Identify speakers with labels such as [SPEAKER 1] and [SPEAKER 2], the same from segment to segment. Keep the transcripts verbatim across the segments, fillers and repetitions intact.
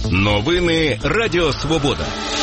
[SPEAKER 1] Новини Радіо Свобода.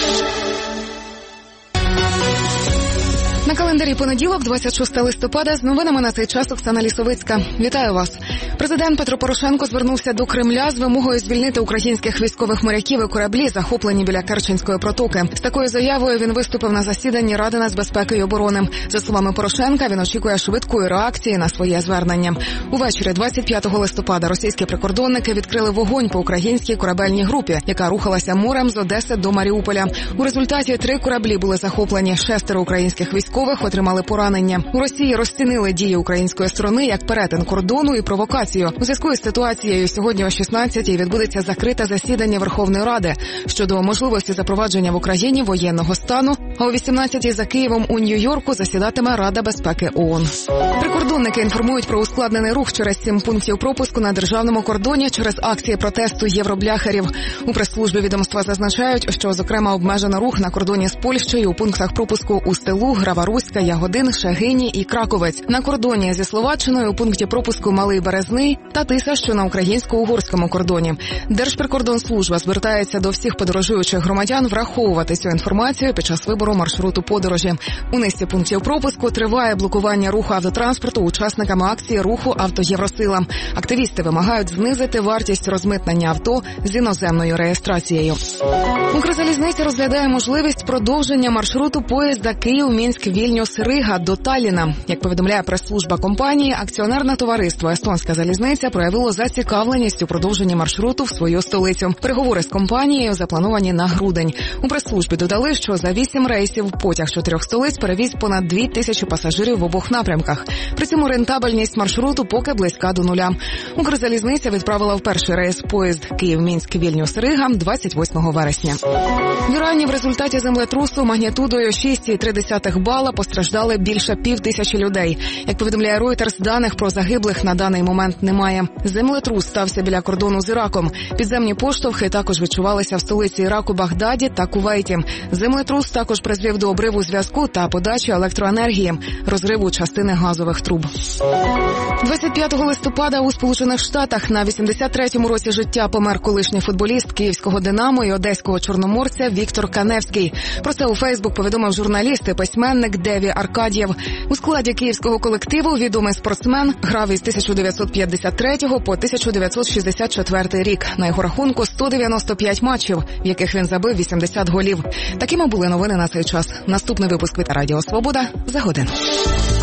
[SPEAKER 2] На календарі понеділок, двадцять шостого листопада, з новинами на цей час Оксана Лісовицька. Вітаю вас. Президент Петро Порошенко звернувся до Кремля з вимогою звільнити українських військових моряків і кораблі, захоплені біля Керченської протоки. З такою заявою він виступив на засіданні Ради нацбезпеки і оборони. За словами Порошенка, він очікує швидкої реакції на своє звернення. Увечері двадцять п'ятого листопада російські прикордонники відкрили вогонь по українській корабельній групі, яка рухалася морем з Одеси до Маріуполя. У результаті три кораблі були захоплені, шестеро українських військових отримали поранення. У Росії розцінили дії української сторони як перетин кордону і провокацію. У зв'язку із ситуацією сьогодні о шістнадцятій відбудеться закрите засідання Верховної Ради щодо можливості запровадження в Україні воєнного стану, а о вісімнадцятій за Києвом у Нью-Йорку засідатиме Рада безпеки ООН. Прикордонники інформують про ускладнений рух через сім пунктів пропуску на державному кордоні через акції протесту євробляхерів. У прес-службі відомства зазначають, що, зокрема, обмежено рух на кордоні з Польщею у пунктах пропуску Устилу, Грава-Руська, Ягодин, Шегині і Краковець. На кордоні зі Словаччиною у пункті пропуску Малий Березний та Тиса, що на українсько-угорському кордоні. Держприкордонслужба звертається до всіх подорожуючих громадян враховувати цю інформацію під час вибору маршруту подорожі. У низці пунктів пропуску триває блокування руху автотранспорту учасниками акції руху «Автоєвросила». Активісти вимагають знизити вартість розмитнення авто з іноземною реєстрацією. Укрзалізниця розглядає можливість продовження маршруту поїзда Київ-Мінськ-Вільнюс-Рига до Талліна. Як повідомляє прес-служба компанії, акціонерне товариство «Естонська залізниця» проявило зацікавленість у продовженні маршруту в свою столицю. Переговори з компанією заплановані на грудень. У прес-службі додали, що за вісім рейсів потяг чотирьох столиць перевіз понад дві тисячі пасажирів в обох напрямках. При цьому рентабельність маршруту поки близька до нуля. Укрзалізниця відправила в перший рейс поїзд Київ-Мінськ-Вільнюс-Рига двадцять восьмого вересня. В Ірані в результаті землетрусу магнітудою шість цілих три десятих бала постраждали більше пів тисячі людей. Як повідомляє Reuters, даних про загиблих на даний момент немає. Землетрус стався біля кордону з Іраком. Підземні поштовхи також відчувалися в столиці Іраку Багдаді та Кувейті. Землетрус також призвів до обриву зв'язку та подачі електроенергії, розриву частини газових труб. двадцять п'ятого листопада у Сполучених Штатах на вісімдесят третьому році життя помер колишній футболіст київського «Динамо» і одеського «Чорноморця» Віктор Каневський. Про це у Фейсбук повідомив журналіст і письменник Деві Аркадєв. У складі київського колективу відомий спортсмен грав із тисяча дев'ятсот п'ятдесят третього по тисяча дев'ятсот шістдесят четвертий рік. На його рахунку сто дев'яносто п'ять матчів, в яких він забив вісімдесят голів. Такими були новини на цей час. Наступний випуск від Радіо Свобода за годину.